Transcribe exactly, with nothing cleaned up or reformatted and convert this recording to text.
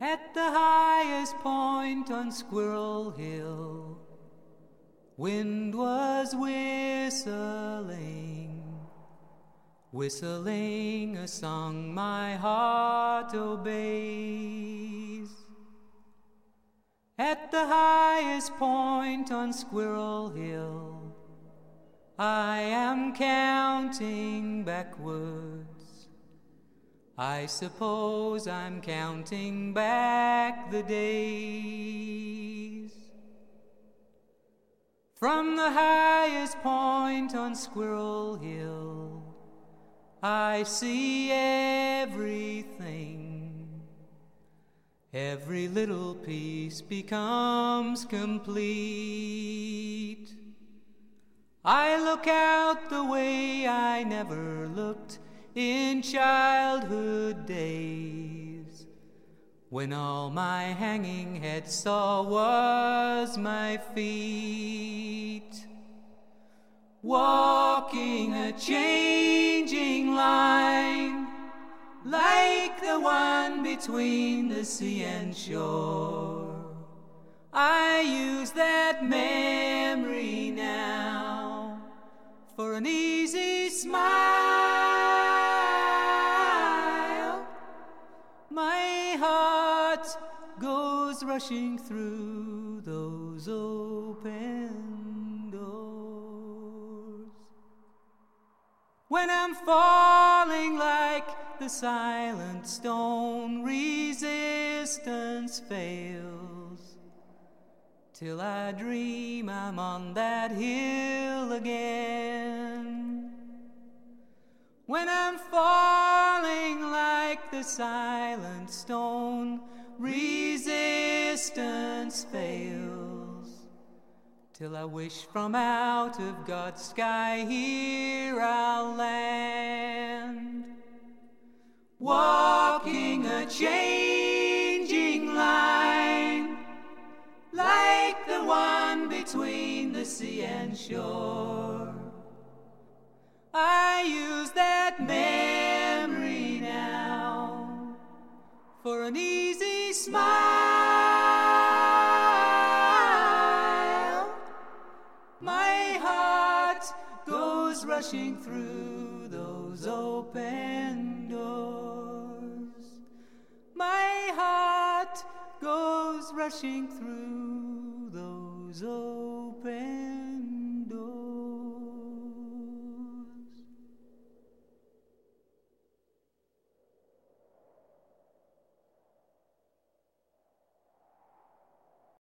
At the highest point on Squirrel Hill, wind was whistling, whistling a song my heart obeys. At the highest point on Squirrel Hill, I am counting backwards. I suppose I'm counting back the days. From the highest point on Squirrel Hill, I see everything. Every little piece becomes complete. I look out the way I never looked in childhood days, when all my hanging head saw was my feet. Walking a changing line, like the one between the sea and shore. I use that memory now for an easy smile. My heart goes rushing through those open doors. When I'm falling like the silent stone, resistance fails, till I dream I'm on that hill again. When I'm falling like the silent stone, resistance fails, till I wish from out of God's sky here I'll land. Walking a changing line, like the one between the sea and shore. I use that memory now for an easy smile. My heart goes rushing through those open doors. My heart goes rushing through those open